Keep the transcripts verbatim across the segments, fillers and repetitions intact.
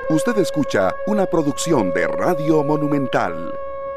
Usted escucha una producción de Radio Monumental.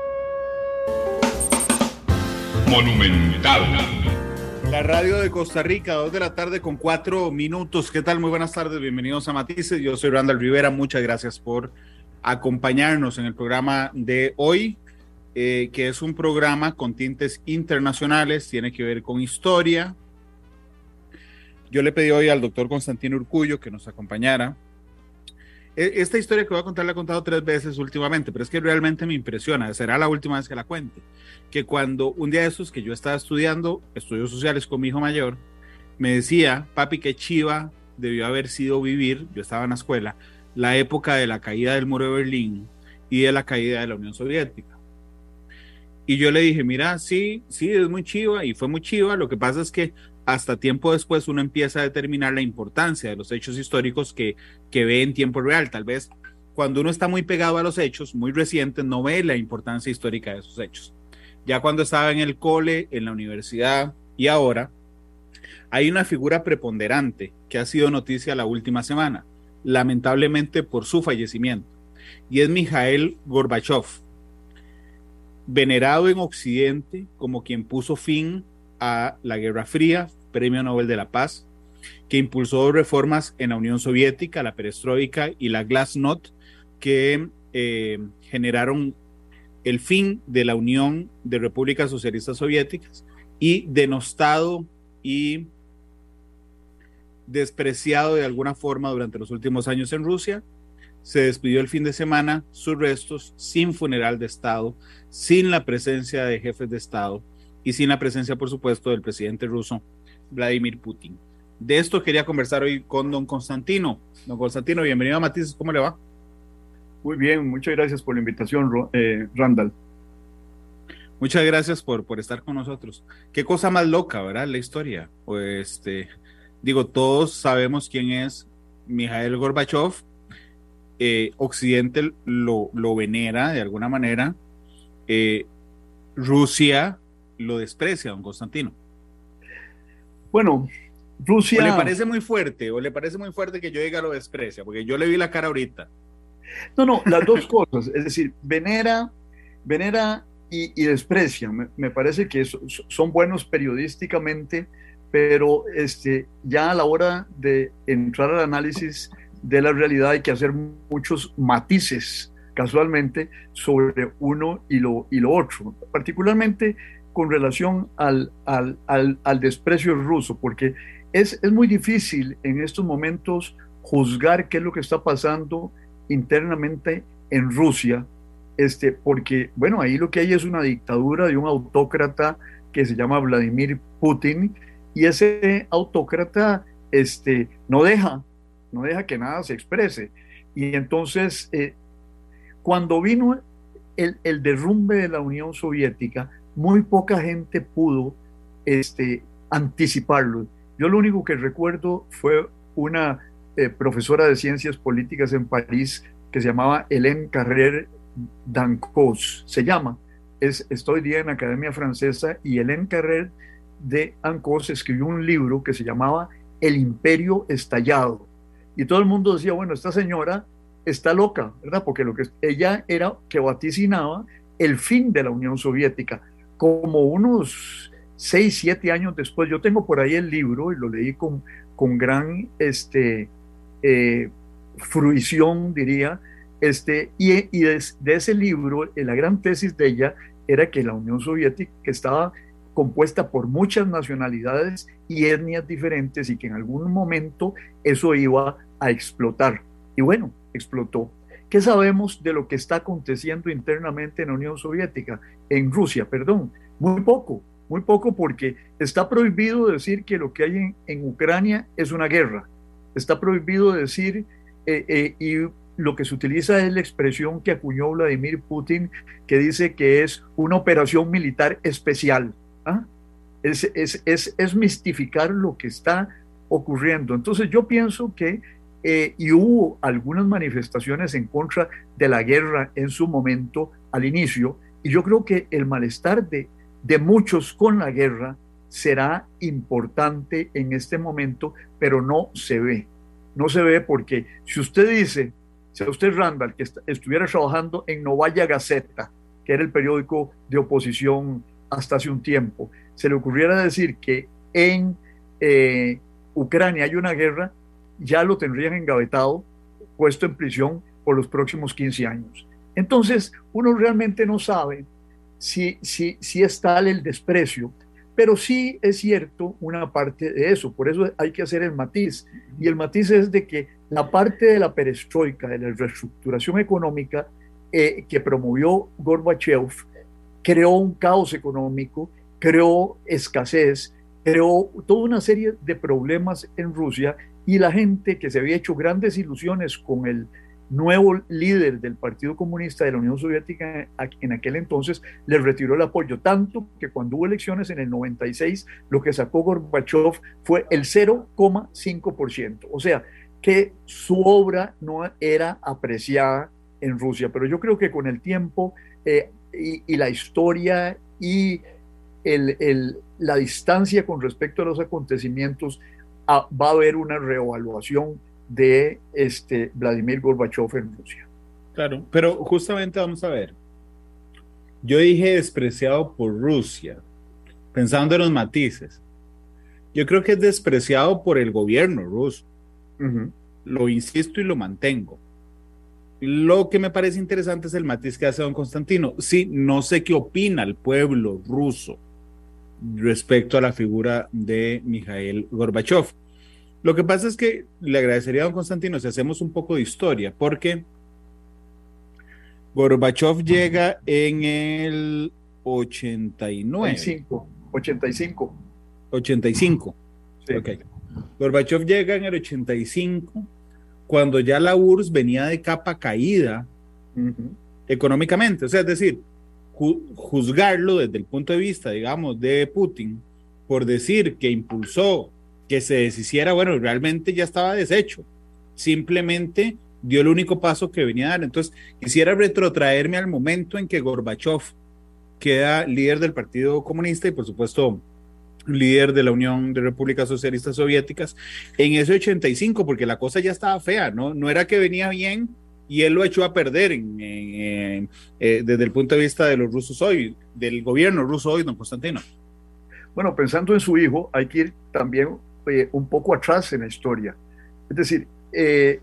Monumental. La radio de Costa Rica, dos de la tarde con cuatro minutos. ¿Qué tal? Muy buenas tardes, bienvenidos a Matices. Yo soy Randall Rivera, muchas gracias por acompañarnos en el programa de hoy, eh, que es un programa con tintes internacionales, tiene que ver con historia. Yo le pedí hoy al doctor Constantino Urcullo que nos acompañara. Esta historia que voy a contar la he contado tres veces últimamente, pero es que realmente me impresiona, será la última vez que la cuente, que cuando un día de esos que yo estaba estudiando estudios sociales con mi hijo mayor, me decía, papi, qué chiva debió haber sido vivir, yo estaba en la escuela, la época de la caída del muro de Berlín y de la caída de la Unión Soviética. Y yo le dije, mira, sí, sí, es muy chiva, y fue muy chiva, lo que pasa es que hasta tiempo después uno empieza a determinar la importancia de los hechos históricos que, que ve en tiempo real. Tal vez cuando uno está muy pegado a los hechos, muy recientes, no ve la importancia histórica de esos hechos. Ya cuando estaba en el cole, en la universidad y ahora, hay una figura preponderante que ha sido noticia la última semana, lamentablemente por su fallecimiento, y es Mikhail Gorbachev, venerado en Occidente como quien puso fin a la Guerra Fría, Premio Nobel de la Paz, que impulsó reformas en la Unión Soviética, la perestroika y la glasnost, que eh, generaron el fin de la Unión de Repúblicas Socialistas Soviéticas, y denostado y despreciado de alguna forma durante los últimos años en Rusia. Se despidió el fin de semana, sus restos, sin funeral de Estado, sin la presencia de jefes de Estado y sin la presencia, por supuesto, del presidente ruso Vladimir Putin. De esto quería conversar hoy con don Constantino. Don Constantino, bienvenido a Matices, ¿cómo le va? Muy bien, muchas gracias por la invitación, eh, Randall. Muchas gracias por, por estar con nosotros. Qué cosa más loca, ¿verdad? La historia. Pues, este, digo, todos sabemos quién es Mikhail Gorbachev. Eh, Occidente lo, lo venera de alguna manera. Eh, Rusia lo desprecia, don Constantino. Bueno, Rusia... ¿O le parece muy fuerte? ¿O le parece muy fuerte que yo diga lo desprecia? Porque yo le vi la cara ahorita. No, no, las dos cosas. Es decir, venera, venera y, y desprecia. Me, me parece que so, son buenos periodísticamente, pero este, ya a la hora de entrar al análisis de la realidad hay que hacer muchos matices, casualmente, sobre uno y lo, y lo otro, particularmente con relación al, al, al, al desprecio ruso, porque es, es muy difícil en estos momentos juzgar qué es lo que está pasando internamente en Rusia, este, porque, bueno, ahí lo que hay es una dictadura de un autócrata que se llama Vladimir Putin, y ese autócrata este, no deja no deja que nada se exprese. Y entonces, eh, cuando vino el, el derrumbe de la Unión Soviética, muy poca gente pudo este, anticiparlo. Yo lo único que recuerdo fue una eh, profesora de ciencias políticas en París que se llamaba Hélène Carrère d'Ancos, se llama, es, estoy día en la Academia Francesa, y Hélène Carrère d'Ancos escribió un libro que se llamaba El Imperio Estallado. Y todo el mundo decía, bueno, esta señora está loca, ¿verdad? Porque lo que ella era que vaticinaba el fin de la Unión Soviética. Como unos seis, siete años después, yo tengo por ahí el libro y lo leí con, con gran este, eh, fruición, diría, este, y, y de, de ese libro, la gran tesis de ella era que la Unión Soviética estaba compuesta por muchas nacionalidades y etnias diferentes, y que en algún momento eso iba a explotar. Y bueno, explotó. ¿Qué sabemos de lo que está aconteciendo internamente en la Unión Soviética? En Rusia, perdón. Muy poco, muy poco, porque está prohibido decir que lo que hay en, en Ucrania es una guerra. Está prohibido decir, eh, eh, y lo que se utiliza es la expresión que acuñó Vladimir Putin, que dice que es una operación militar especial. ¿Ah? Es, es, es, es mistificar lo que está ocurriendo. Entonces yo pienso que, eh, y hubo algunas manifestaciones en contra de la guerra en su momento, al inicio, y yo creo que el malestar de, de muchos con la guerra será importante en este momento, pero no se ve. No se ve porque si usted dice, si a usted, Randall, que est estuviera trabajando en Novaya Gazeta, que era el periódico de oposición hasta hace un tiempo, se le ocurriera decir que en eh, Ucrania hay una guerra, ya lo tendrían engavetado, puesto en prisión por los próximos quince años. Entonces, uno realmente no sabe si, si, si es tal el desprecio, pero sí es cierto una parte de eso. Por eso hay que hacer el matiz. Y el matiz es de que la parte de la perestroika, de la reestructuración económica eh, que promovió Gorbachev, creó un caos económico, creó escasez, creó toda una serie de problemas en Rusia, y la gente que se había hecho grandes ilusiones con el nuevo líder del Partido Comunista de la Unión Soviética en aquel entonces le retiró el apoyo, tanto que cuando hubo elecciones en el noventa y seis lo que sacó Gorbachev fue el cero coma cinco por ciento, o sea que su obra no era apreciada en Rusia. Pero yo creo que con el tiempo eh, y, y la historia y el, el, la distancia con respecto a los acontecimientos, a, va a haber una reevaluación de este Vladimir Gorbachev en Rusia. Claro, pero justamente vamos a ver. Yo dije despreciado por Rusia, pensando en los matices. Yo creo que es despreciado por el gobierno ruso. Uh-huh. Lo insisto y lo mantengo. Lo que me parece interesante es el matiz que hace don Constantino. Sí, no sé qué opina el pueblo ruso respecto a la figura de Mikhail Gorbachev. Lo que pasa es que le agradecería a don Constantino si hacemos un poco de historia, porque Gorbachev llega en el ochenta y nueve. ochenta y cinco. ochenta y cinco. Sí. Okay. Gorbachev llega en el ochenta y cinco, cuando ya la U R S S venía de capa caída uh-huh. económicamente. O sea, es decir, ju- juzgarlo desde el punto de vista, digamos, de Putin, por decir que impulsó que se deshiciera, bueno, realmente ya estaba deshecho. Simplemente dio el único paso que venía a dar. Entonces, quisiera retrotraerme al momento en que Gorbachev queda líder del Partido Comunista y, por supuesto, líder de la Unión de Repúblicas Socialistas Soviéticas en ese ochenta y cinco, porque la cosa ya estaba fea, ¿no? No era que venía bien y él lo echó a perder en, en, en, eh, desde el punto de vista de los rusos hoy, del gobierno ruso hoy, don Constantino. Bueno, pensando en su hijo, hay que ir también eh, un poco atrás en la historia. Es decir, eh,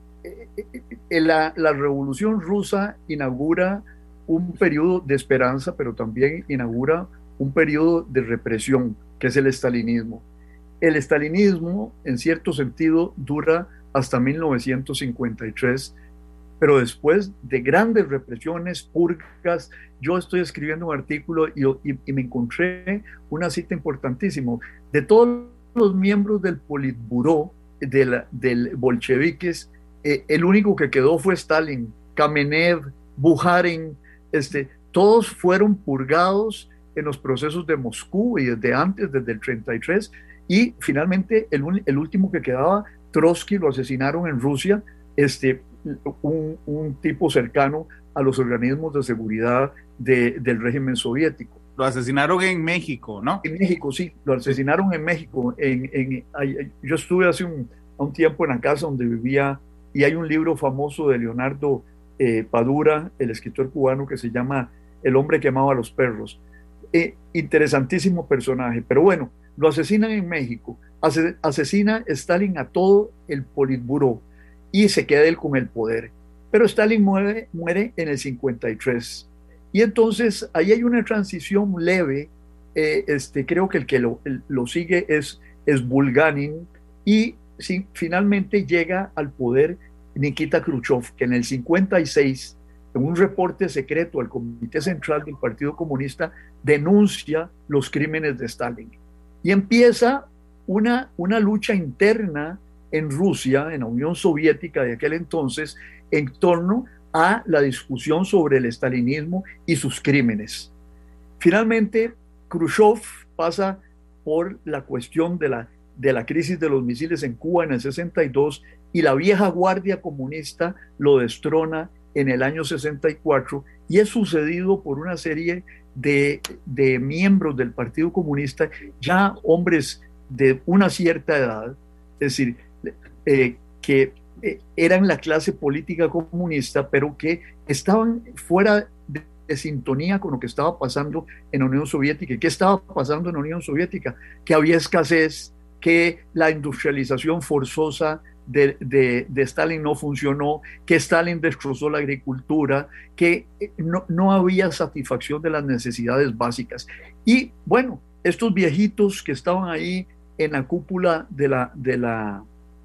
eh, la, la Revolución Rusa inaugura un periodo de esperanza, pero también inaugura un periodo de represión, que es el estalinismo. El estalinismo, en cierto sentido, dura hasta mil novecientos cincuenta y tres, pero después de grandes represiones, purgas. Yo estoy escribiendo un artículo y, y, y me encontré una cita importantísima. De todos los miembros del Politburó, de la, del bolcheviques, eh, el único que quedó fue Stalin, Kamenev, Bukharin, este, todos fueron purgados en los procesos de Moscú y desde antes, desde el treinta y tres, y finalmente el, el último que quedaba, Trotsky, lo asesinaron en Rusia, este, un, un tipo cercano a los organismos de seguridad de, del régimen soviético. Lo asesinaron en México, ¿no? En México, sí, lo asesinaron en México. En, en, yo estuve hace un, un tiempo en la casa donde vivía, y hay un libro famoso de Leonardo eh, Padura, el escritor cubano, que se llama El hombre que amaba a los perros. Eh, interesantísimo personaje, pero bueno, lo asesinan en México, Ase, asesina Stalin a todo el Politburó y se queda él con el poder, pero Stalin muere, muere en el cincuenta y tres, y entonces ahí hay una transición leve, eh, este, creo que el que lo, el, lo sigue es, es Bulganin, y sí, finalmente llega al poder Nikita Khrushchev, que en el cincuenta y seis, en un reporte secreto al Comité Central del Partido Comunista, denuncia los crímenes de Stalin. Y empieza una, una lucha interna en Rusia, en la Unión Soviética de aquel entonces, en torno a la discusión sobre el estalinismo y sus crímenes. Finalmente, Khrushchev pasa por la cuestión de la, de la crisis de los misiles en Cuba en el sesenta y dos, y la vieja guardia comunista lo destrona en el año sesenta y cuatro, y es sucedido por una serie de, de miembros del Partido Comunista, ya hombres de una cierta edad, es decir, eh, que eh, eran la clase política comunista, pero que estaban fuera de, de sintonía con lo que estaba pasando en la Unión Soviética. ¿Y qué estaba pasando en la Unión Soviética? Que había escasez, que la industrialización forzosa de, de, de Stalin no funcionó, que Stalin destrozó la agricultura, que no, no había satisfacción de las necesidades básicas. Y bueno, estos viejitos que estaban ahí en la cúpula de la, de la,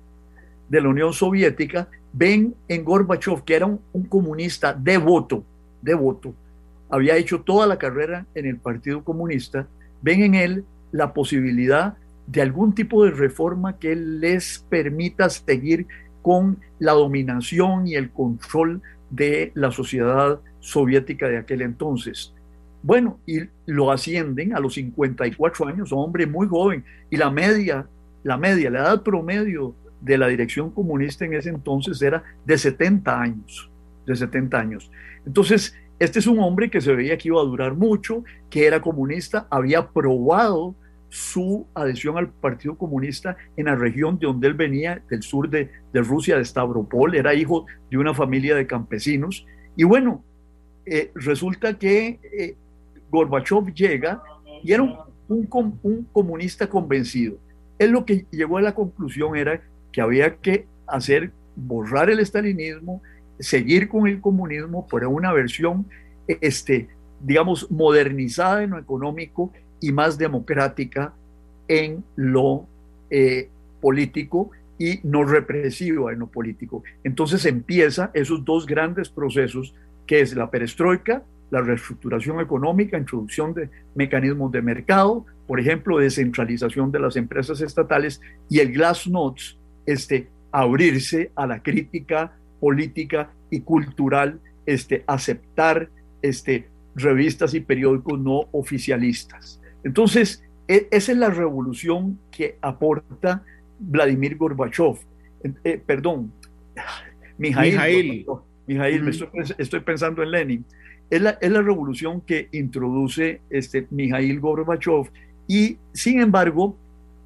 de la Unión Soviética ven en Gorbachev, que era un, un comunista devoto, devoto, había hecho toda la carrera en el Partido Comunista, ven en él la posibilidad de algún tipo de reforma que les permita seguir con la dominación y el control de la sociedad soviética de aquel entonces. Bueno, y lo ascienden a los cincuenta y cuatro años, un hombre muy joven, y la media, la media, la edad promedio de la dirección comunista en ese entonces era de setenta años, de setenta años. Entonces, este es un hombre que se veía que iba a durar mucho, que era comunista, había probado su adhesión al Partido Comunista en la región de donde él venía, del sur de, de Rusia, de Stavropol, era hijo de una familia de campesinos. Y bueno, eh, resulta que eh, Gorbachev llega y era un, un, un comunista convencido. Él lo que llegó a la conclusión era que había que hacer, borrar el estalinismo, seguir con el comunismo, pero una versión, este, digamos, modernizada en lo económico y más democrática en lo eh, político y no represiva en lo político. Entonces empieza esos dos grandes procesos, que es la perestroika, la reestructuración económica, introducción de mecanismos de mercado, por ejemplo, descentralización de las empresas estatales, y el glasnost, este, abrirse a la crítica política y cultural, este, aceptar este, revistas y periódicos no oficialistas. Entonces, esa es la revolución que aporta Vladimir Gorbachev. Eh, perdón, Mijail. Mijail, Mijail, uh-huh. me estoy, estoy pensando en Lenin. Es la, es la revolución que introduce este, Mijail Gorbachev y, sin embargo,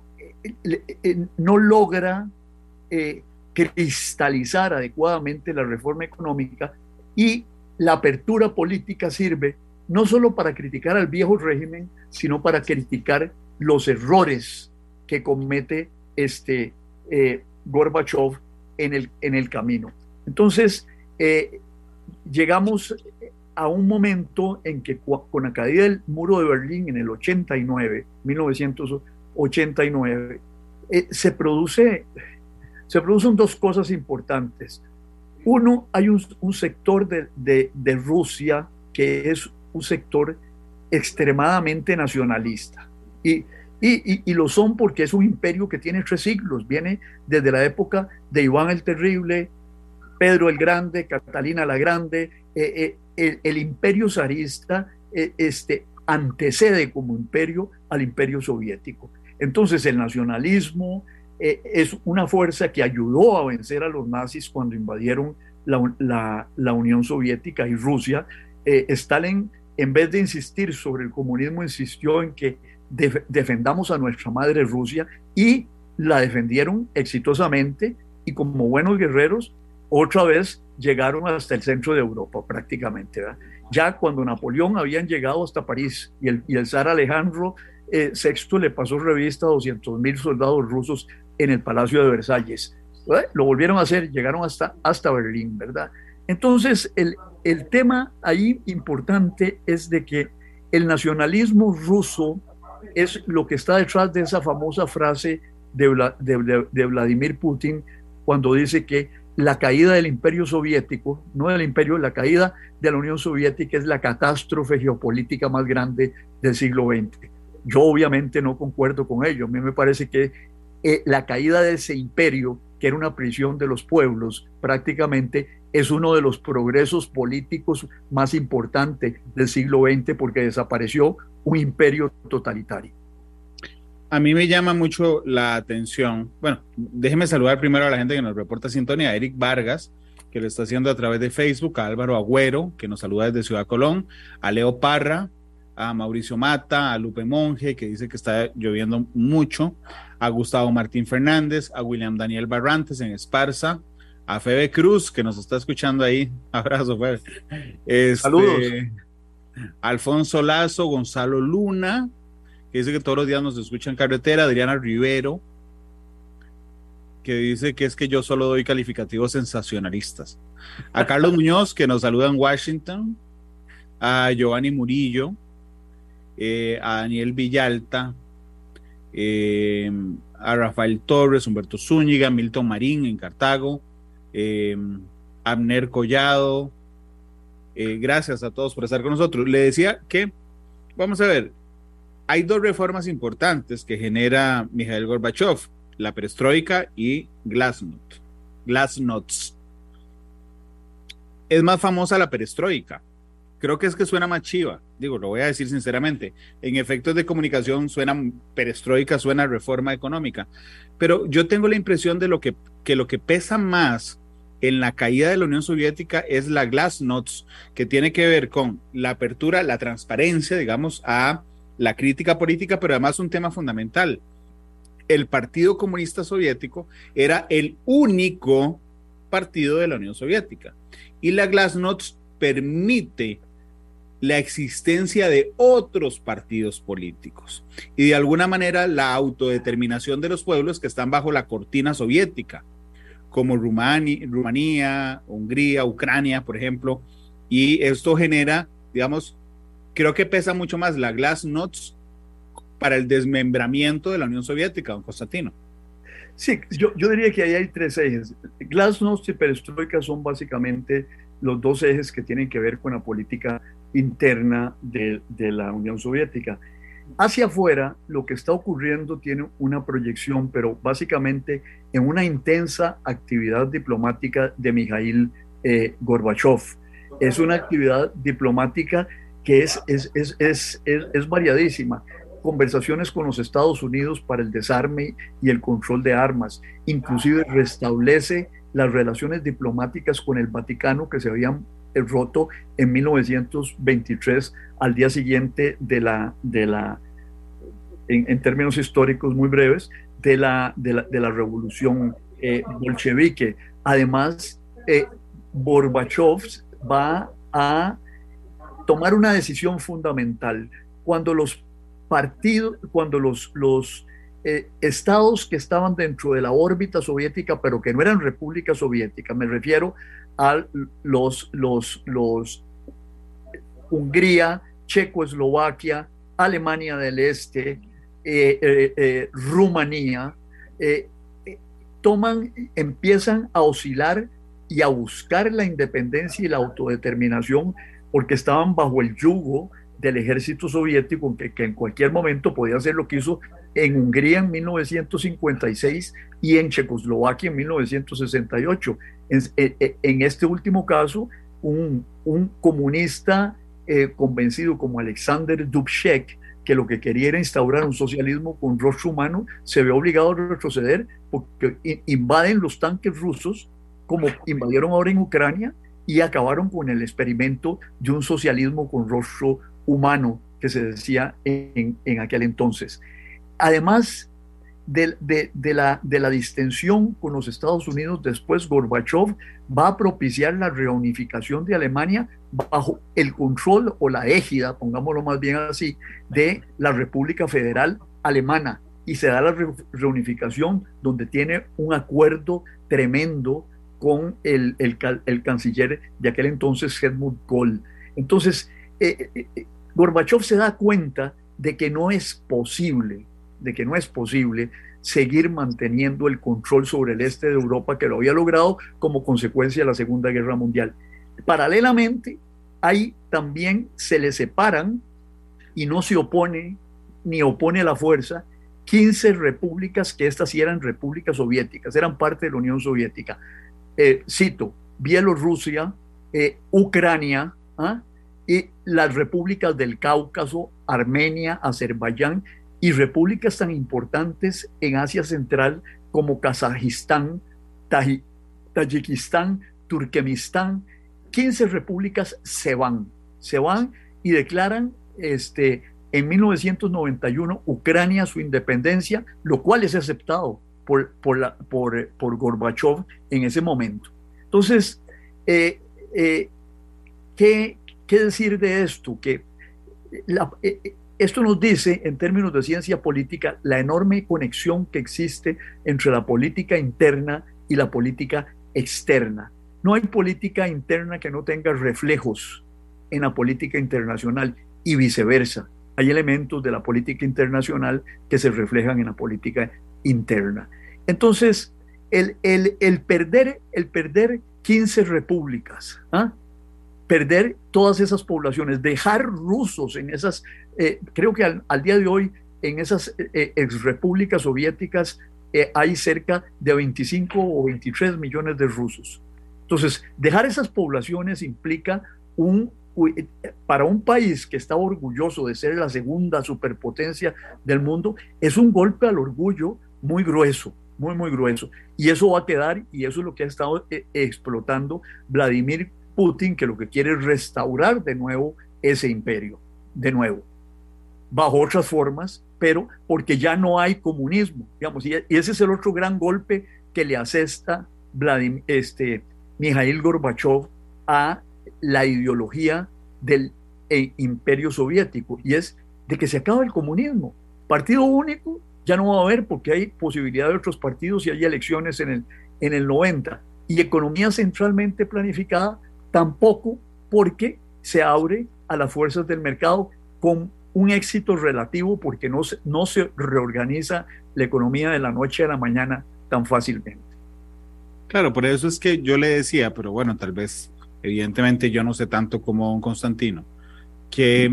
eh, eh, no logra eh, cristalizar adecuadamente la reforma económica, y la apertura política sirve no solo para criticar al viejo régimen, sino para criticar los errores que comete este, eh, Gorbachev en el, en el camino. Entonces, eh, llegamos a un momento en que con la caída del muro de Berlín en el ochenta y nueve, mil novecientos ochenta y nueve, eh, se, produce, se producen dos cosas importantes. Uno, hay un, un sector de, de, de Rusia que es un sector extremadamente nacionalista. Y, y, y lo son porque es un imperio que tiene tres siglos. Viene desde la época de Iván el Terrible, Pedro el Grande, Catalina la Grande. Eh, eh, el, el imperio zarista eh, este, antecede como imperio al imperio soviético. Entonces el nacionalismo eh, es una fuerza que ayudó a vencer a los nazis cuando invadieron la, la, la Unión Soviética y Rusia. Eh, Stalin, en vez de insistir sobre el comunismo, insistió en que def defendamos a nuestra madre Rusia, y la defendieron exitosamente, y como buenos guerreros otra vez llegaron hasta el centro de Europa prácticamente, ¿verdad? Ya cuando Napoleón habían llegado hasta París y el, y el zar Alejandro eh, sexto le pasó revista a doscientos mil soldados rusos en el Palacio de Versalles, ¿verdad? Lo volvieron a hacer, llegaron hasta, hasta Berlín, ¿verdad? Entonces el, el tema ahí importante es de que el nacionalismo ruso es lo que está detrás de esa famosa frase de, Vla, de, de, de Vladimir Putin, cuando dice que la caída del imperio soviético, no del imperio, la caída de la Unión Soviética es la catástrofe geopolítica más grande del siglo veinte. Yo obviamente no concuerdo con ello. A mí me parece que eh, la caída de ese imperio, que era una prisión de los pueblos, prácticamente es uno de los progresos políticos más importantes del siglo veinte, porque desapareció un imperio totalitario. A mí me llama mucho la atención. Bueno, déjeme saludar primero a la gente que nos reporta sintonía, a Eric Vargas, que lo está haciendo a través de Facebook, a Álvaro Agüero, que nos saluda desde Ciudad Colón, a Leo Parra, a Mauricio Mata, a Lupe Monge, que dice que está lloviendo mucho, a Gustavo Martín Fernández, a William Daniel Barrantes en Esparza, a Febe Cruz, que nos está escuchando ahí. Abrazo, Febe. Este, Saludos. Alfonso Lazo, Gonzalo Luna, que dice que todos los días nos escucha en carretera. Adriana Rivero, que dice que es que yo solo doy calificativos sensacionalistas. A Carlos Muñoz, que nos saluda en Washington. A Giovanni Murillo, eh, a Daniel Villalta, eh, a Rafael Torres, Humberto Zúñiga, Milton Marín en Cartago, eh, Abner Collado. Eh, gracias a todos por estar con nosotros. Le decía que, vamos a ver, hay dos reformas importantes que genera Mikhail Gorbachev, la perestroika y Glasnost. Glasnost. Es más famosa la perestroika. Creo que es que suena más chiva, digo, lo voy a decir sinceramente. En efectos de comunicación suena perestroika, suena reforma económica. Pero yo tengo la impresión de lo que, que lo que pesa más en la caída de la Unión Soviética es la Glasnost, que tiene que ver con la apertura, la transparencia, digamos, a la crítica política, pero además un tema fundamental. El Partido Comunista Soviético era el único partido de la Unión Soviética. Y la Glasnost permite la existencia de otros partidos políticos y de alguna manera la autodeterminación de los pueblos que están bajo la cortina soviética, como Rumania, Rumanía, Hungría, Ucrania, por ejemplo, y esto genera, digamos, creo que pesa mucho más la Glasnost para el desmembramiento de la Unión Soviética, don Constantino. Sí, yo, yo diría que ahí hay tres ejes. Glasnost y perestroika son básicamente los dos ejes que tienen que ver con la política interna de, de la Unión Soviética. Hacia afuera, lo que está ocurriendo tiene una proyección, pero básicamente en una intensa actividad diplomática de Mikhail eh, Gorbachev. Es una actividad diplomática que es, es, es, es, es, es variadísima. Conversaciones con los Estados Unidos para el desarme y el control de armas, inclusive restablece las relaciones diplomáticas con el Vaticano que se habían roto en mil novecientos veintitrés al día siguiente de la, de la en, en términos históricos muy breves, de la, de la, de la revolución eh, bolchevique. Además, eh, Gorbachev va a tomar una decisión fundamental. Cuando los partidos, cuando los, los eh, estados que estaban dentro de la órbita soviética, pero que no eran república soviética, me refiero a los, los, los Hungría, Checoslovaquia, Alemania del Este, eh, eh, eh, Rumanía, eh, eh, toman, empiezan a oscilar y a buscar la independencia y la autodeterminación porque estaban bajo el yugo del ejército soviético que, que en cualquier momento podía hacer lo que hizo en Hungría en mil novecientos cincuenta y seis y en Checoslovaquia en mil novecientos sesenta y ocho. En, en, en este último caso, un, un comunista eh, convencido como Alexander Dubček, que lo que quería era instaurar un socialismo con rostro humano, se ve obligado a retroceder porque invaden los tanques rusos, como invadieron ahora en Ucrania, y acabaron con el experimento de un socialismo con rostro humano que se decía en, en aquel entonces. Además de, de, de, la, de la distensión con los Estados Unidos, después Gorbachev va a propiciar la reunificación de Alemania bajo el control o la égida, pongámoslo más bien así, de la República Federal Alemana, y se da la re reunificación donde tiene un acuerdo tremendo con el, el, el canciller de aquel entonces, Helmut Kohl. Entonces, eh, eh, Gorbachev se da cuenta de que no es posible, de que no es posible seguir manteniendo el control sobre el este de Europa que lo había logrado como consecuencia de la Segunda Guerra Mundial. Paralelamente, ahí también se le separan y no se opone ni opone a la fuerza quince repúblicas, que estas sí eran repúblicas soviéticas, eran parte de la Unión Soviética. Eh, cito, Bielorrusia, eh, Ucrania, ¿ah? y las repúblicas del Cáucaso, Armenia, Azerbaiyán, y repúblicas tan importantes en Asia Central como Kazajistán, Taj Tayikistán, Turkmenistán. quince repúblicas se van, se van y declaran este, en mil novecientos noventa y uno Ucrania su independencia, lo cual es aceptado por, por, la, por, por Gorbachev en ese momento. Entonces, eh, eh, ¿qué, ¿qué decir de esto? Que la, eh, esto nos dice, en términos de ciencia política, la enorme conexión que existe entre la política interna y la política externa. No hay política interna que no tenga reflejos en la política internacional y viceversa. Hay elementos de la política internacional que se reflejan en la política interna. Entonces, el, el, el perder, el perder quince repúblicas, ¿ah? perder todas esas poblaciones, dejar rusos en esas, eh, creo que al, al, día de hoy en esas eh, exrepúblicas soviéticas eh, hay cerca de veinticinco o veintitrés millones de rusos. Entonces, dejar esas poblaciones implica un, para un país que está orgulloso de ser la segunda superpotencia del mundo, es un golpe al orgullo muy grueso, muy, muy grueso. Y eso va a quedar, y eso es lo que ha estado eh, explotando Vladimir Putin, que lo que quiere es restaurar de nuevo ese imperio, de nuevo, bajo otras formas, pero porque ya no hay comunismo, digamos, y ese es el otro gran golpe que le asesta Vladimir, este, Mikhail Gorbachev a la ideología del eh, imperio soviético, y es de que se acaba el comunismo. Partido único ya no va a haber porque hay posibilidad de otros partidos y hay elecciones en el, en el noventa, y economía centralmente planificada tampoco, porque se abre a las fuerzas del mercado con un éxito relativo, porque no se, no se reorganiza la economía de la noche a la mañana tan fácilmente. Claro, por eso es que yo le decía, pero bueno, tal vez, evidentemente yo no sé tanto como don Constantino, que,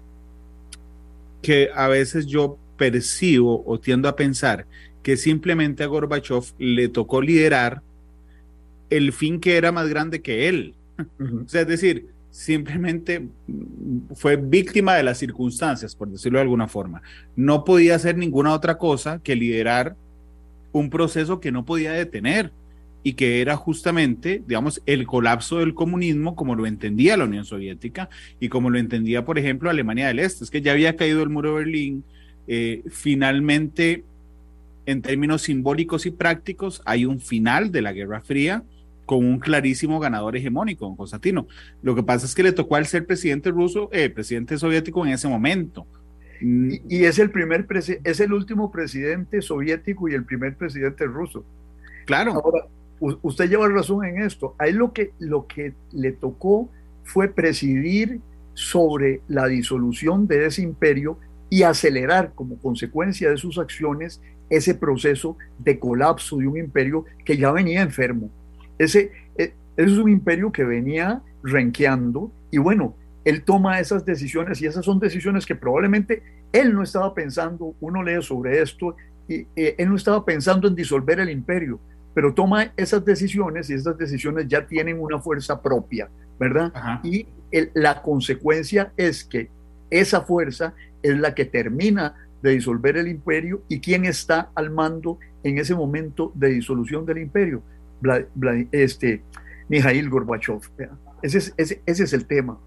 que a veces yo percibo o tiendo a pensar que simplemente a Gorbachev le tocó liderar el fin que era más grande que él. Uh-huh. O sea, es decir, simplemente fue víctima de las circunstancias, por decirlo de alguna forma. No podía hacer ninguna otra cosa que liderar un proceso que no podía detener y que era justamente, digamos, el colapso del comunismo como lo entendía la Unión Soviética y como lo entendía, por ejemplo, Alemania del Este. Es que ya había caído el muro de Berlín. Eh, finalmente, en términos simbólicos y prácticos, hay un final de la Guerra Fría con un clarísimo ganador hegemónico, don Constantino. Lo que pasa es que le tocó al ser presidente ruso, eh, presidente soviético en ese momento. Y, y es el primer es el último presidente soviético y el primer presidente ruso. Claro. Ahora, usted lleva razón en esto. A él lo que, lo que le tocó fue presidir sobre la disolución de ese imperio y acelerar como consecuencia de sus acciones ese proceso de colapso de un imperio que ya venía enfermo. Ese, ese es un imperio que venía renqueando y bueno, él toma esas decisiones y esas son decisiones que probablemente él no estaba pensando. Uno lee sobre esto y eh, él no estaba pensando en disolver el imperio, pero toma esas decisiones y esas decisiones ya tienen una fuerza propia, ¿verdad? Ajá. Y el, la consecuencia es que esa fuerza es la que termina de disolver el imperio. ¿Y quién está al mando en ese momento de disolución del imperio? Bla, bla, este, Mikhail Gorbachev. Ese es, ese, ese es el tema.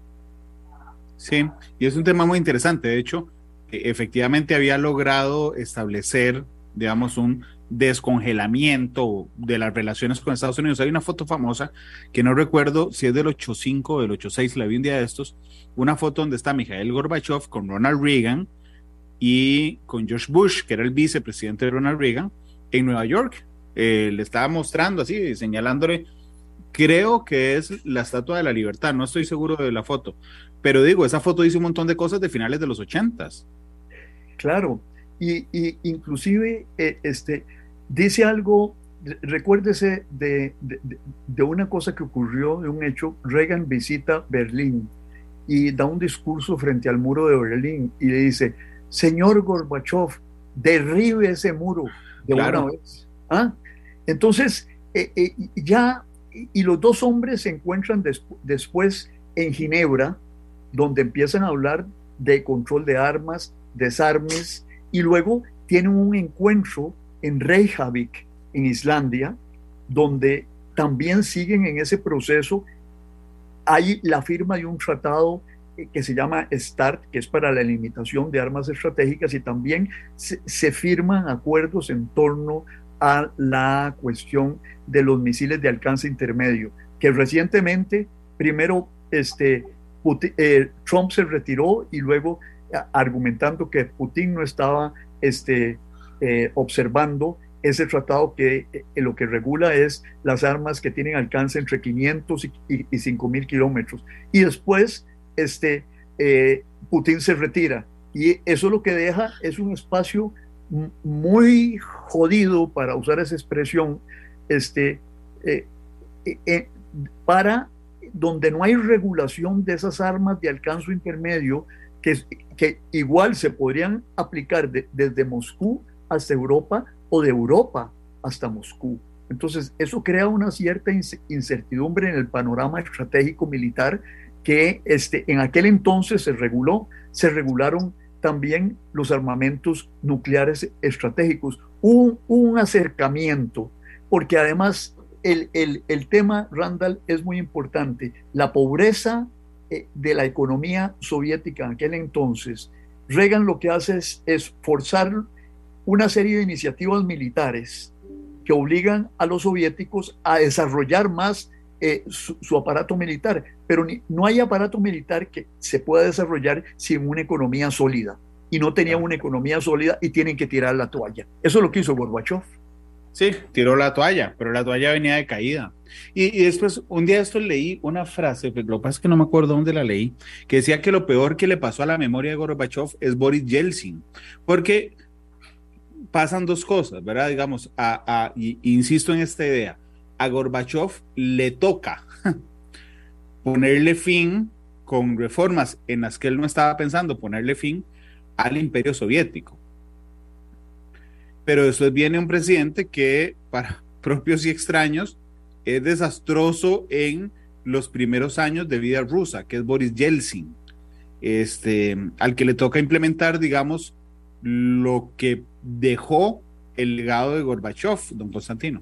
Sí, y es un tema muy interesante. De hecho, efectivamente había logrado establecer, digamos, un descongelamiento de las relaciones con Estados Unidos. Hay una foto famosa que no recuerdo si es del ochenta y cinco o del ochenta y seis, la vi un día de estos, una foto donde está Mikhail Gorbachev con Ronald Reagan y con George Bush, que era el vicepresidente de Ronald Reagan, en Nueva York. Eh, le estaba mostrando así, señalándole, creo que es la Estatua de la Libertad, no estoy seguro de la foto, pero digo, esa foto dice un montón de cosas de finales de los ochentas. Claro, y, y inclusive eh, este, dice algo, recuérdese de, de, de una cosa que ocurrió, de un hecho. Reagan visita Berlín y da un discurso frente al muro de Berlín y le dice: señor Gorbachev, derribe ese muro de claro. una vez. ¿Ah? Entonces, eh, eh, ya, y los dos hombres se encuentran des, después en Ginebra, donde empiezan a hablar de control de armas, desarmes, y luego tienen un encuentro en Reykjavik, en Islandia, donde también siguen en ese proceso. Hay la firma de un tratado que se llama START, que es para la limitación de armas estratégicas, y también se, se firman acuerdos en torno a la cuestión de los misiles de alcance intermedio, que recientemente, primero, este, Putin, eh, Trump se retiró y luego argumentando que Putin no estaba este, eh, observando ese tratado que eh, lo que regula es las armas que tienen alcance entre quinientos y, y, y cinco mil kilómetros. Y después este, eh, Putin se retira. Y eso lo que deja es un espacio muy jodido, para usar esa expresión, este, eh, eh, para donde no hay regulación de esas armas de alcance intermedio, que, que igual se podrían aplicar de, desde Moscú hasta Europa o de Europa hasta Moscú. Entonces, eso crea una cierta incertidumbre en el panorama estratégico militar que este, en aquel entonces se reguló, se regularon también los armamentos nucleares estratégicos. Un, un acercamiento, porque además el, el, el tema, Randall, es muy importante. La pobreza eh, de la economía soviética en aquel entonces, Reagan lo que hace es, es forzar una serie de iniciativas militares que obligan a los soviéticos a desarrollar más eh, su, su aparato militar, pero ni, no hay aparato militar que se pueda desarrollar sin una economía sólida, y no tenían una economía sólida y tienen que tirar la toalla. Eso es lo que hizo Gorbachev. Sí, tiró la toalla, pero la toalla venía de caída. Y, y después, un día esto leí una frase, pero lo que pasa es que no me acuerdo dónde la leí, que decía que lo peor que le pasó a la memoria de Gorbachev es Boris Yeltsin, porque pasan dos cosas, ¿verdad? Digamos, a, a, y, insisto en esta idea, a Gorbachev le toca ponerle fin con reformas en las que él no estaba pensando, ponerle fin al imperio soviético. Pero después viene un presidente que, para propios y extraños, es desastroso en los primeros años de vida rusa, que es Boris Yeltsin, este, al que le toca implementar, digamos, lo que dejó el legado de Gorbachev, don Constantino.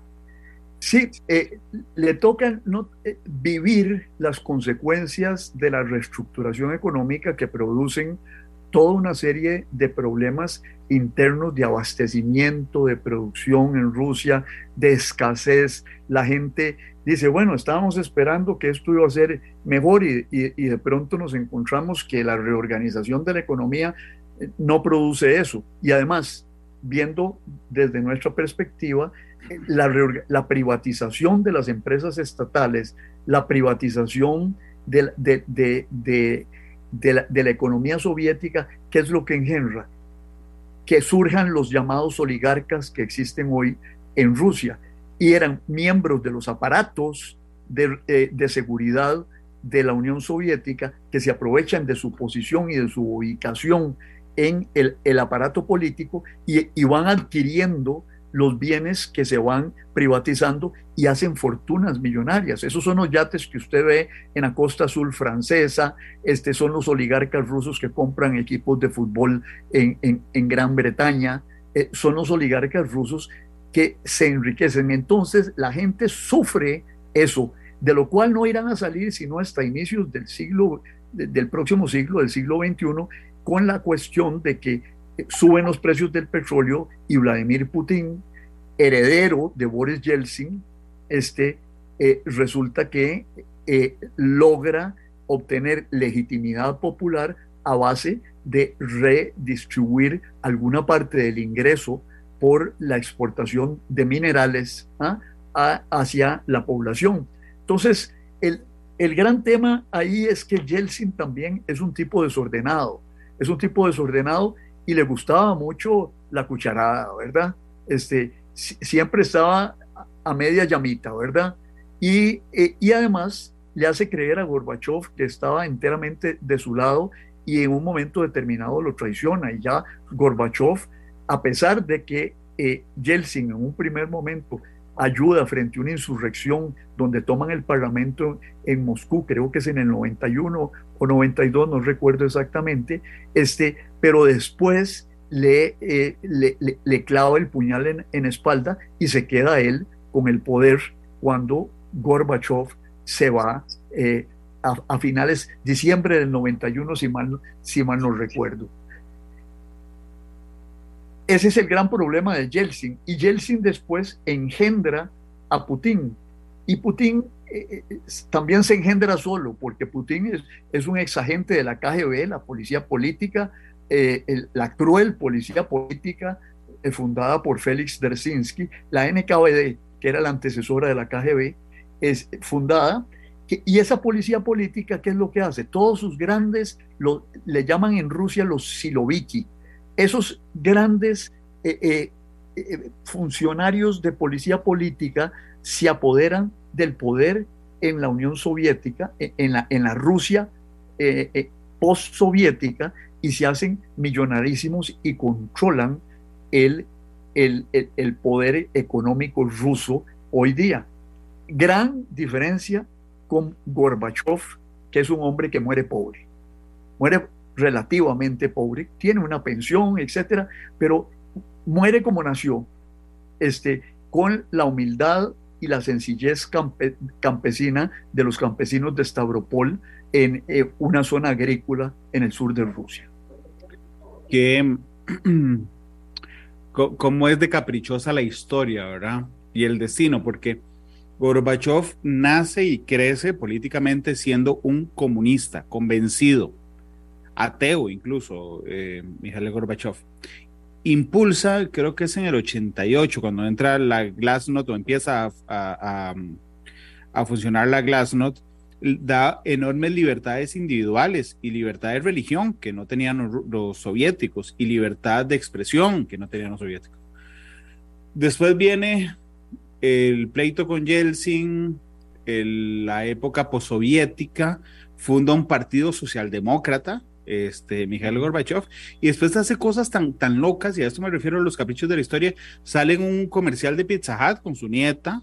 Sí, eh, le toca no, eh, vivir las consecuencias de la reestructuración económica que producen toda una serie de problemas internos de abastecimiento, de producción en Rusia, de escasez. La gente dice, bueno, estábamos esperando que esto iba a ser mejor y, y, y de pronto nos encontramos que la reorganización de la economía no produce eso. Y además, viendo desde nuestra perspectiva, la, la privatización de las empresas estatales, la privatización de, de, de, de, de, la, de la economía soviética, ¿qué es lo que engendra? Que surjan los llamados oligarcas que existen hoy en Rusia, y eran miembros de los aparatos de, eh, de seguridad de la Unión Soviética, que se aprovechan de su posición y de su ubicación en el, el aparato político y, y van adquiriendo los bienes que se van privatizando y hacen fortunas millonarias. Esos son los yates que usted ve en la costa azul francesa, este, son los oligarcas rusos que compran equipos de fútbol en, en, en Gran Bretaña, eh, son los oligarcas rusos que se enriquecen. Entonces la gente sufre eso, de lo cual no irán a salir sino hasta inicios del siglo, de, del próximo siglo, del siglo veintiuno, con la cuestión de que suben los precios del petróleo y Vladimir Putin, heredero de Boris Yeltsin, este, eh, resulta que eh, logra obtener legitimidad popular a base de redistribuir alguna parte del ingreso por la exportación de minerales ¿ah? a, hacia la población. Entonces, el, el gran tema ahí es que Yeltsin también es un tipo desordenado, es un tipo desordenado y le gustaba mucho la cucharada, ¿verdad? Este, siempre estaba a media llamita, ¿verdad? Y, y además le hace creer a Gorbachev que estaba enteramente de su lado y en un momento determinado lo traiciona. Y ya Gorbachev, a pesar de que eh, Yeltsin en un primer momento ayuda frente a una insurrección donde toman el parlamento en Moscú, creo que es en el noventa y uno o noventa y dos, no recuerdo exactamente, este, pero después le, eh, le, le, le clava el puñal en, en espalda y se queda él con el poder cuando Gorbachev se va eh, a, a finales de diciembre del noventa y uno, si mal, si mal no recuerdo. ese es el gran problema de Yeltsin. Y Yeltsin después engendra a Putin. Y Putin eh, eh, también se engendra solo, porque Putin es, es un exagente de la K G B, la policía política, eh, el, la cruel policía política eh, fundada por Félix Dzerzhinsky. La N K V D, que era la antecesora de la K G B, es fundada. Que, y esa policía política, ¿qué es lo que hace? Todos sus grandes, lo, le llaman en Rusia los siloviki, esos grandes eh, eh, eh, funcionarios de policía política se apoderan del poder en la Unión Soviética, en la, en la Rusia eh, eh, post-soviética, y se hacen millonarísimos y controlan el, el, el, el poder económico ruso hoy día. Gran diferencia con Gorbachev, que es un hombre que muere pobre, muere relativamente pobre, tiene una pensión, etcétera, pero muere como nació, este, con la humildad y la sencillez campe, campesina de los campesinos de Stavropol en eh, una zona agrícola en el sur de Rusia. Que cómo es de caprichosa la historia, ¿verdad? Y el destino, porque Gorbachev nace y crece políticamente siendo un comunista, convencido, ateo incluso, eh, Mikhail Gorbachev. Impulsa, creo que es en el ochenta y ocho, cuando entra la Glasnost o empieza a, a, a, a funcionar la Glasnost, da enormes libertades individuales y libertad de religión que no tenían los, los soviéticos, y libertad de expresión que no tenían los soviéticos. Después viene el pleito con Yeltsin, el, la época postsoviética, funda un partido socialdemócrata, este, Mikhail Gorbachev, y después hace cosas tan, tan locas, y a esto me refiero a los caprichos de la historia. Sale en un comercial de Pizza Hut con su nieta.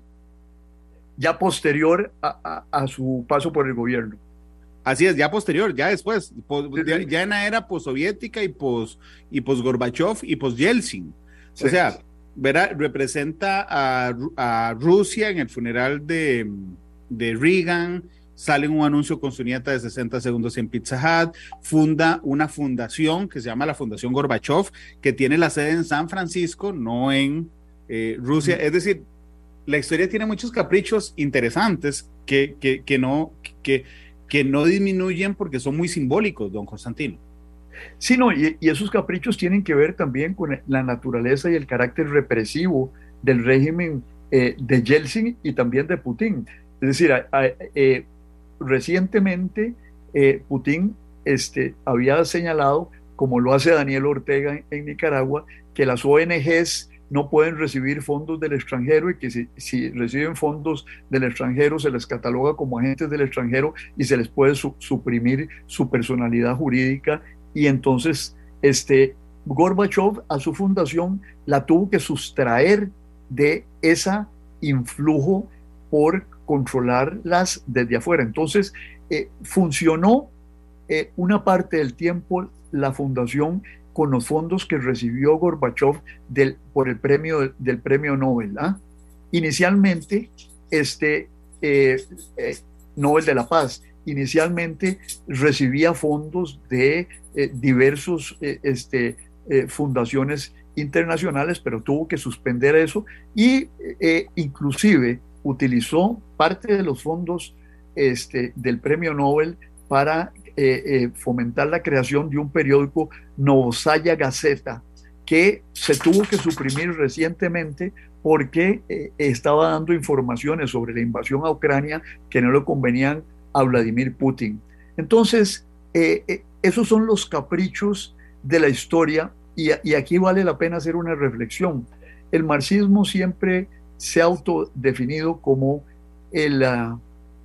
Ya posterior a, a, a su paso por el gobierno. Así es, ya posterior, ya después, pos, sí, ya, ya en la era postsoviética y pos, y pos Gorbachev y pos Yeltsin. Sí. O sea, verá, representa a, a Rusia en el funeral de, de Reagan. Sale un anuncio con su nieta de sesenta segundos en Pizza Hut, funda una fundación que se llama la Fundación Gorbachev, que tiene la sede en San Francisco, no en eh, Rusia. Mm. Es decir, la historia tiene muchos caprichos interesantes que, que, que, no, que, que no disminuyen porque son muy simbólicos, don Constantino. Sí, no, y, y esos caprichos tienen que ver también con la naturaleza y el carácter represivo del régimen eh, de Yeltsin y también de Putin. Es decir, a, a, eh, recientemente eh, Putin este, había señalado, como lo hace Daniel Ortega en, en Nicaragua, que las O N Ges no pueden recibir fondos del extranjero, y que si, si reciben fondos del extranjero se les cataloga como agentes del extranjero y se les puede su, suprimir su personalidad jurídica. Y entonces este, Gorbachev a su fundación la tuvo que sustraer de ese influjo por controlarlas desde afuera. Entonces eh, funcionó eh, una parte del tiempo la fundación con los fondos que recibió Gorbachev del, por el premio, del premio Nobel. ¿ah? Inicialmente, este, eh, eh, Nobel de la Paz, inicialmente recibía fondos de eh, diversos eh, este, eh, fundaciones internacionales, pero tuvo que suspender eso y eh, inclusive utilizó parte de los fondos este, del premio Nobel para Eh, eh, fomentar la creación de un periódico, Novosaya Gazeta, que se tuvo que suprimir recientemente porque eh, estaba dando informaciones sobre la invasión a Ucrania que no le convenían a Vladimir Putin. Entonces, eh, eh, esos son los caprichos de la historia, y, y aquí vale la pena hacer una reflexión. El marxismo siempre se ha autodefinido como el, uh,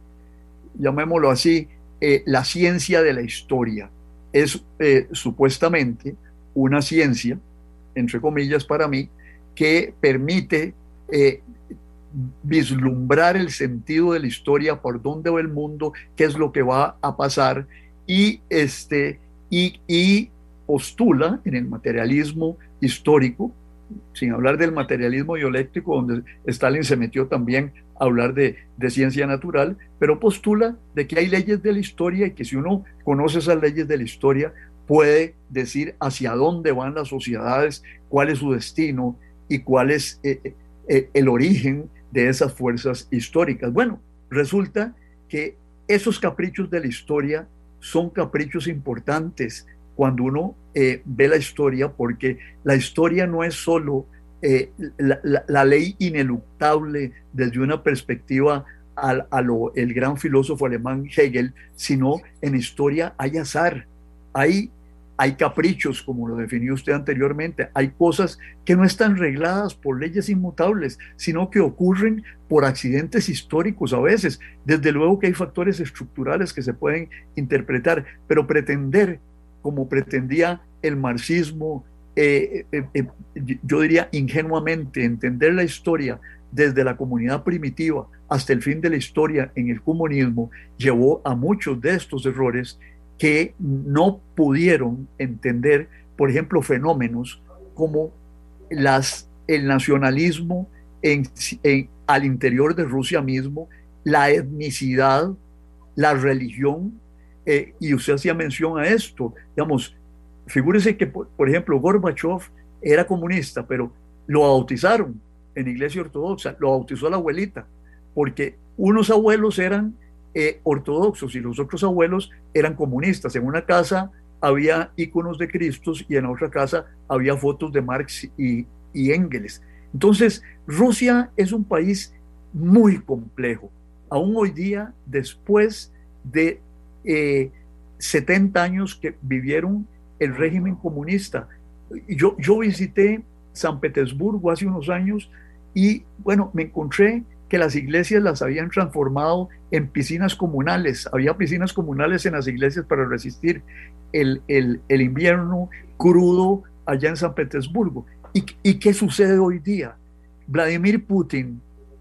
llamémoslo así, Eh, la ciencia de la historia. Es eh, supuestamente una ciencia, entre comillas para mí, que permite eh, vislumbrar el sentido de la historia, por dónde va el mundo, qué es lo que va a pasar, y, este, y, y postula en el materialismo histórico, sin hablar del materialismo dialéctico, donde Stalin se metió también a hablar de, de ciencia natural, pero postula de que hay leyes de la historia y que si uno conoce esas leyes de la historia puede decir hacia dónde van las sociedades cuál es su destino y cuál es eh, eh, el origen de esas fuerzas históricas. Bueno, resulta que esos caprichos de la historia son caprichos importantes cuando uno eh, ve la historia, porque la historia no es solo eh, la, la, la ley ineluctable desde una perspectiva a, a lo el gran filósofo alemán Hegel, sino en historia hay azar, hay, hay caprichos, como lo definió usted anteriormente, hay cosas que no están regladas por leyes inmutables, sino que ocurren por accidentes históricos a veces. Desde luego que hay factores estructurales que se pueden interpretar, pero pretender, como pretendía el marxismo, eh, eh, eh, yo diría ingenuamente, entender la historia desde la comunidad primitiva hasta el fin de la historia en el comunismo, llevó a muchos de estos errores que no pudieron entender, por ejemplo, fenómenos como las, el nacionalismo en, en, al interior de Rusia mismo, la etnicidad, la religión, eh, y usted hacía mención a esto, digamos, figúrese que, por, por ejemplo, Gorbachev era comunista, pero lo bautizaron en la iglesia ortodoxa, lo bautizó la abuelita, porque unos abuelos eran eh, ortodoxos y los otros abuelos eran comunistas. En una casa había íconos de Cristo y en otra casa había fotos de Marx y, y Engels. Entonces, Rusia es un país muy complejo. Aún hoy día, después de eh, setenta años que vivieron el régimen comunista, yo, yo visité San Petersburgo hace unos años y, bueno, me encontré que las iglesias las habían transformado en piscinas comunales. Había piscinas comunales en las iglesias para resistir el, el, el invierno crudo allá en San Petersburgo. ¿Y, ¿Y qué sucede hoy día? Vladimir Putin,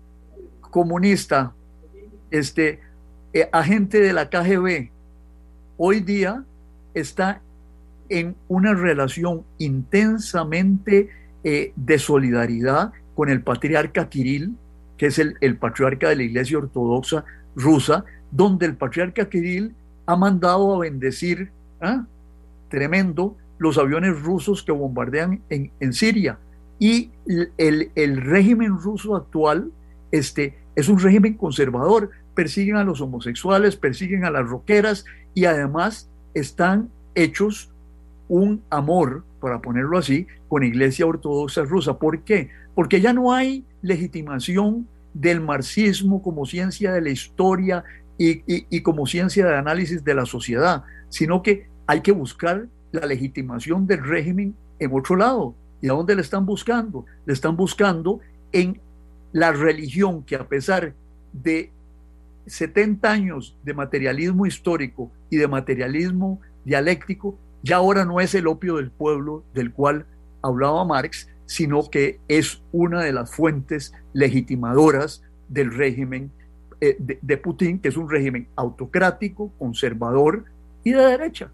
comunista, este, eh, agente de la K G B, hoy día está en una relación intensamente eh, de solidaridad con el patriarca Kirill, que es el, el patriarca de la Iglesia Ortodoxa rusa, donde el patriarca Kirill ha mandado a bendecir, ¿eh? tremendo, los aviones rusos que bombardean en, en Siria. Y el, el régimen ruso actual este, es un régimen conservador, persiguen a los homosexuales, persiguen a las roqueras y además están hechos un amor, para ponerlo así, con la Iglesia Ortodoxa rusa. ¿Por qué? Porque ya no hay legitimación del marxismo como ciencia de la historia y, y, y como ciencia de análisis de la sociedad, sino que hay que buscar la legitimación del régimen en otro lado. ¿Y a dónde le están buscando? Le están buscando en la religión, que a pesar de setenta años de materialismo histórico y de materialismo dialéctico, ya ahora no es el opio del pueblo del cual hablaba Marx, sino que es una de las fuentes legitimadoras del régimen eh, de, de Putin, que es un régimen autocrático, conservador y de derecha.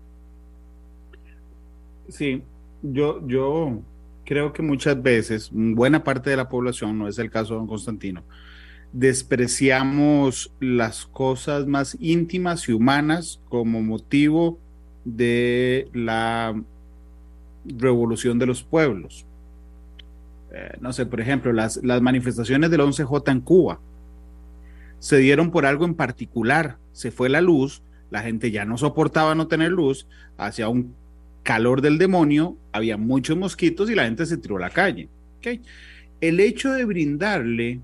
Sí, yo, yo creo que muchas veces, buena parte de la población, no es el caso de don Constantino, despreciamos las cosas más íntimas y humanas como motivo de la revolución de los pueblos. Eh, no sé, por ejemplo, las, las manifestaciones del once J en Cuba se dieron por algo en particular. Se fue la luz, la gente ya no soportaba no tener luz, hacía un calor del demonio, había muchos mosquitos y la gente se tiró a la calle. ¿Okay? El hecho de brindarle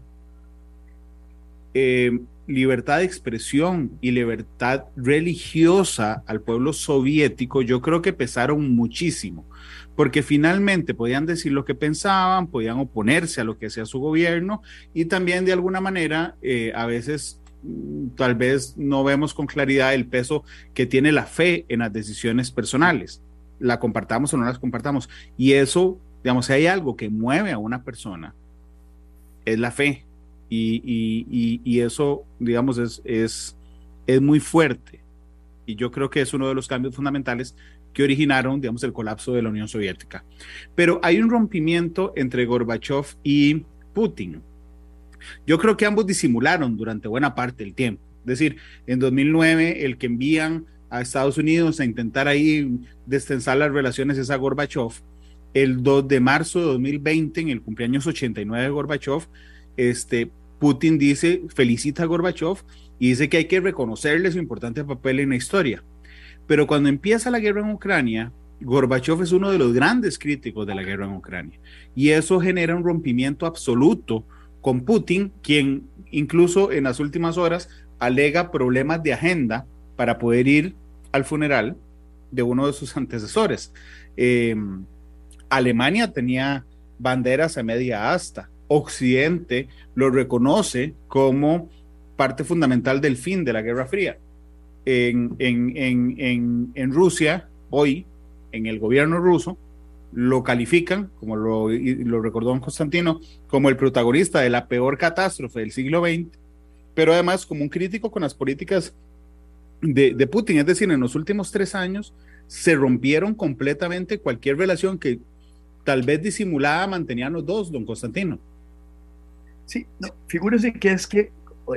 eh, libertad de expresión y libertad religiosa al pueblo soviético, yo creo que pesaron muchísimo, porque finalmente podían decir lo que pensaban, podían oponerse a lo que hacía su gobierno y también de alguna manera eh, a veces tal vez no vemos con claridad el peso que tiene la fe en las decisiones personales, la compartamos o no las compartamos, y eso, digamos, si hay algo que mueve a una persona es la fe. Y, y, y, y eso, digamos, es, es, es muy fuerte. Y yo creo que es uno de los cambios fundamentales que originaron, digamos, el colapso de la Unión Soviética. Pero hay un rompimiento entre Gorbachev y Putin. Yo creo que ambos disimularon durante buena parte del tiempo. Es decir, en dos mil nueve, el que envían a Estados Unidos a intentar ahí destensar las relaciones es a Gorbachev. el dos de marzo de dos mil veinte, en el cumpleaños ochenta y nueve de Gorbachev, este, Putin dice, felicita a Gorbachev y dice que hay que reconocerle su importante papel en la historia. Pero cuando empieza la guerra en Ucrania, Gorbachev es uno de los grandes críticos de la guerra en Ucrania. Y eso genera un rompimiento absoluto con Putin, quien incluso en las últimas horas alega problemas de agenda para poder ir al funeral de uno de sus antecesores. Eh, Alemania tenía banderas a media asta. Occidente lo reconoce como parte fundamental del fin de la Guerra Fría. En, en, en, en, en Rusia, hoy, en el gobierno ruso, lo califican, como lo, lo recordó don Constantino, como el protagonista de la peor catástrofe del siglo veinte, pero además como un crítico con las políticas de, de Putin. Es decir, en los últimos tres años se rompieron completamente cualquier relación que tal vez disimulada mantenían los dos, don Constantino. Sí, no, figúrese que es que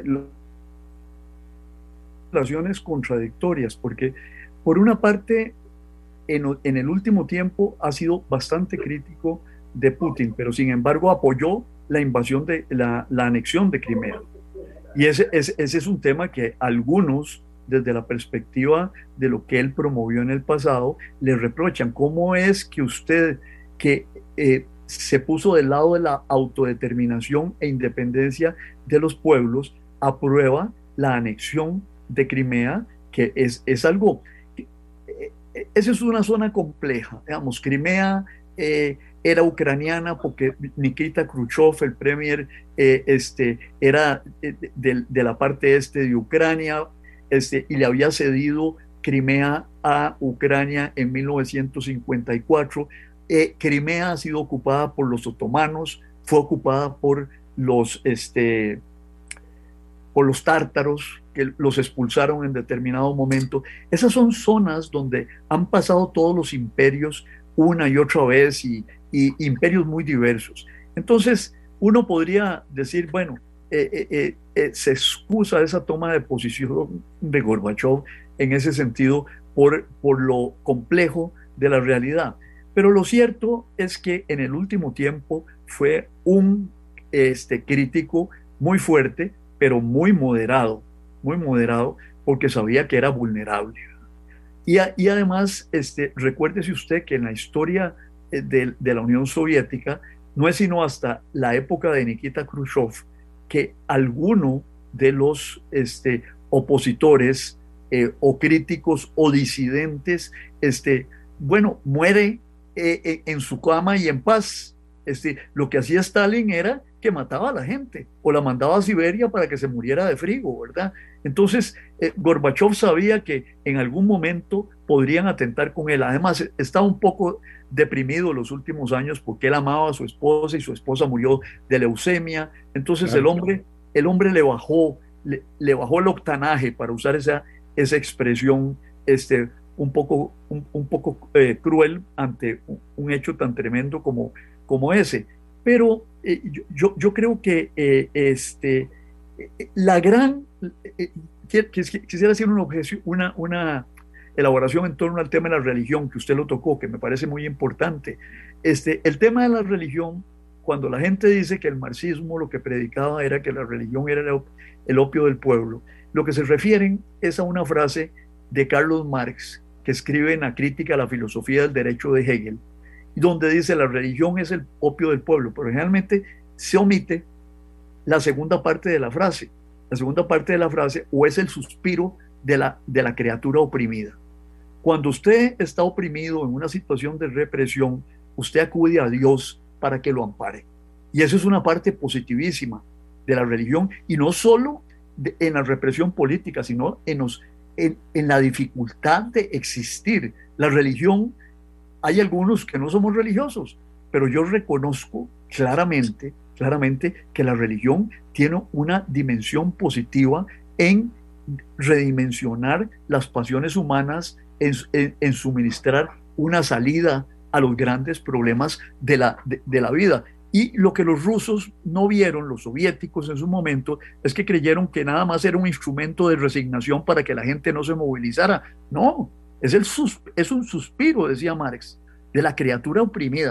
relaciones contradictorias, porque por una parte en, en el último tiempo ha sido bastante crítico de Putin, pero sin embargo apoyó la invasión de la, la anexión de Crimea, y ese, ese, ese es un tema que algunos, desde la perspectiva de lo que él promovió en el pasado, le reprochan. ¿Cómo es que usted que eh, se puso del lado de la autodeterminación e independencia de los pueblos aprueba la anexión de Crimea, que es, es algo, eh, esa es una zona compleja, digamos, Crimea eh, era ucraniana porque Nikita Khrushchev, el premier, eh, este, era de, de, de la parte este de Ucrania, este, y le había cedido Crimea a Ucrania en mil novecientos cincuenta y cuatro. Eh, Crimea ha sido ocupada por los otomanos, fue ocupada por los, este, por los tártaros, que los expulsaron en determinado momento. Esas son zonas donde han pasado todos los imperios una y otra vez, y, y imperios muy diversos. Entonces, uno podría decir, bueno, eh, eh, eh, se excusa esa toma de posición de Gorbachev en ese sentido por, por lo complejo de la realidad. Pero lo cierto es que en el último tiempo fue un este, crítico muy fuerte, pero muy moderado, muy moderado, porque sabía que era vulnerable. Y, a, y además, este, recuérdese usted que en la historia de, de la Unión Soviética, no es sino hasta la época de Nikita Khrushchev que alguno de los este, opositores eh, o críticos o disidentes, este, bueno, muere eh, en su cama y en paz. Este, lo que hacía Stalin era que mataba a la gente o la mandaba a Siberia para que se muriera de frío, ¿verdad? Entonces, eh, Gorbachev sabía que en algún momento podrían atentar con él. Además, estaba un poco deprimido los últimos años porque él amaba a su esposa y su esposa murió de leucemia. Entonces, claro, el hombre, el hombre le bajó, le, le bajó el octanaje, para usar esa, esa expresión este, un poco, un, un poco eh, cruel ante un, un hecho tan tremendo como, como ese. Pero eh, yo, yo creo que eh, este, la gran... Eh, quisiera hacer una, objeción, una, una elaboración en torno al tema de la religión, que usted lo tocó, que me parece muy importante. Este, el tema de la religión, cuando la gente dice que el marxismo lo que predicaba era que la religión era el, el opio del pueblo, lo que se refieren es a una frase de Carlos Marx, que escribe en la crítica a la filosofía del derecho de Hegel, donde dice la religión es el opio del pueblo, pero generalmente se omite la segunda parte de la frase. La segunda parte de la frase, o es el suspiro de la, de la criatura oprimida. Cuando usted está oprimido en una situación de represión, usted acude a Dios para que lo ampare. Y eso es una parte positivísima de la religión, y no solo de, en la represión política, sino en, los, en, en la dificultad de existir. La religión, hay algunos que no somos religiosos, pero yo reconozco claramente, claramente que la religión tiene una dimensión positiva en redimensionar las pasiones humanas, en, en, en suministrar una salida a los grandes problemas de la, de, de la vida. Y lo que los rusos no vieron, los soviéticos en su momento, es que creyeron que nada más era un instrumento de resignación para que la gente no se movilizara. No, es, el sus, es un suspiro, decía Marx, de la criatura oprimida.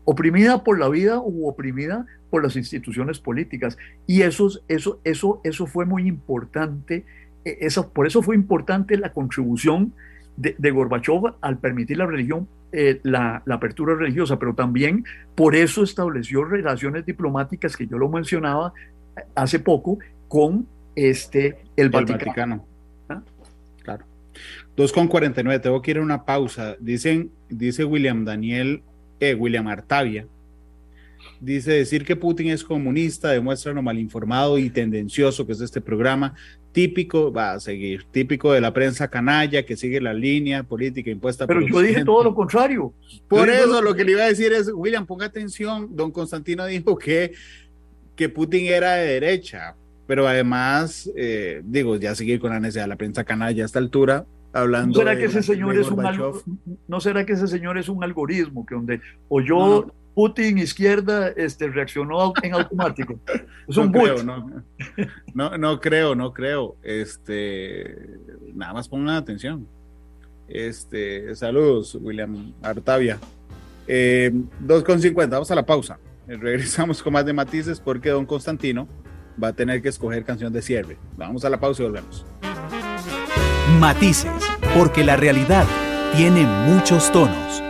oprimida por la vida u oprimida por las instituciones políticas. Y eso, eso, eso, eso fue muy importante, eso, por eso fue importante la contribución de, de Gorbachov al permitir la religión, eh, la, la apertura religiosa, pero también por eso estableció relaciones diplomáticas, que yo lo mencionaba hace poco, con este, el, el Vaticano. Vaticano. ¿Ah? Claro. dos con cuarenta y nueve, tengo que ir a una pausa. Dicen, dice William Daniel, eh, William Artavia, dice: decir que Putin es comunista demuestra lo mal informado y tendencioso que es este programa, típico, va a seguir, típico de la prensa canalla que sigue la línea política impuesta Pero por yo dije todo lo contrario. Por yo eso lo... lo que le iba a decir es, William, ponga atención, don Constantino dijo que, que Putin era de derecha, pero además, eh, digo, ya seguir con la necesidad de la prensa canalla a esta altura, hablando ¿No será de, que ese señor de es un algo, no será que ese señor es un algoritmo que donde o yo no, no. Putin izquierda este reaccionó en automático? Es no un creo, boot. no, no, no creo, no creo. Este, nada más pongan atención. Este, saludos, William Artavia. Eh, dos con cincuenta, vamos a la pausa. Regresamos con más de matices porque don Constantino va a tener que escoger canción de cierre. Vamos a la pausa y volvemos. Matices, porque la realidad tiene muchos tonos.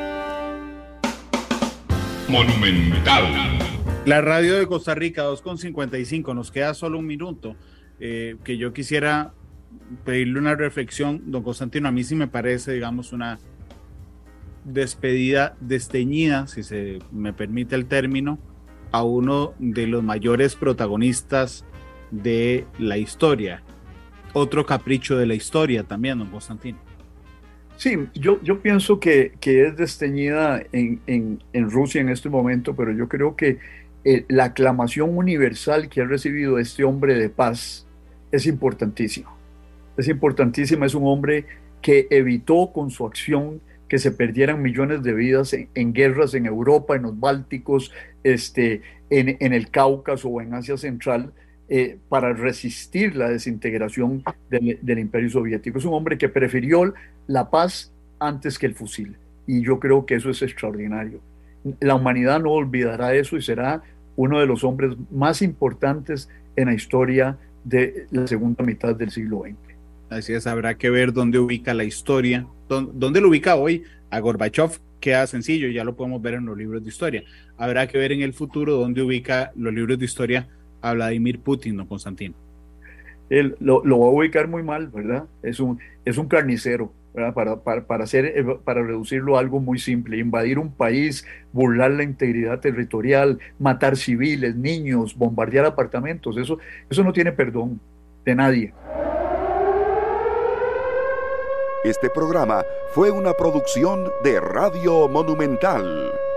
Monumental. La radio de Costa Rica, dos con cincuenta y cinco, nos queda solo un minuto, eh, que yo quisiera pedirle una reflexión, don Constantino. A mí sí me parece, digamos, una despedida desteñida, si se me permite el término, a uno de los mayores protagonistas de la historia. Otro capricho de la historia también, don Constantino. Sí, yo, yo pienso que, que es desteñida en, en, en Rusia en este momento, pero yo creo que eh, la aclamación universal que ha recibido este hombre de paz es importantísima. Es importantísima, es un hombre que evitó con su acción que se perdieran millones de vidas en, en guerras en Europa, en los Bálticos, este, en, en el Cáucaso o en Asia Central, eh, para resistir la desintegración del, del Imperio Soviético. Es un hombre que prefirió la paz antes que el fusil, y yo creo que eso es extraordinario. La humanidad no olvidará eso y será uno de los hombres más importantes en la historia de la segunda mitad del siglo veinte. Así es, habrá que ver dónde ubica la historia, dónde, dónde lo ubica hoy a Gorbachov. Queda sencillo, ya lo podemos ver en los libros de historia. Habrá que ver en el futuro dónde ubica los libros de historia a Vladimir Putin, don Constantino. Él lo, lo va a ubicar muy mal, ¿verdad? Es un, es un carnicero, ¿verdad? Para, para, para, hacer, para reducirlo a algo muy simple: invadir un país, burlar la integridad territorial, matar civiles, niños, bombardear apartamentos. Eso, eso no tiene perdón de nadie. Este programa fue una producción de Radio Monumental.